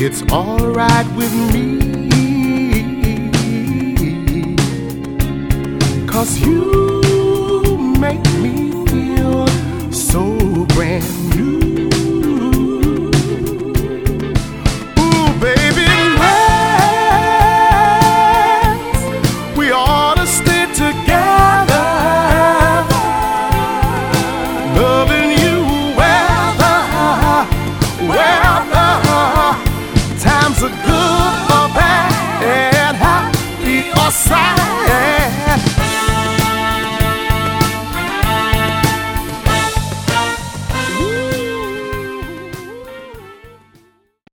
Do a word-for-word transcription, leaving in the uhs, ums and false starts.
it's alright with me, 'cause you make me feel so brand new.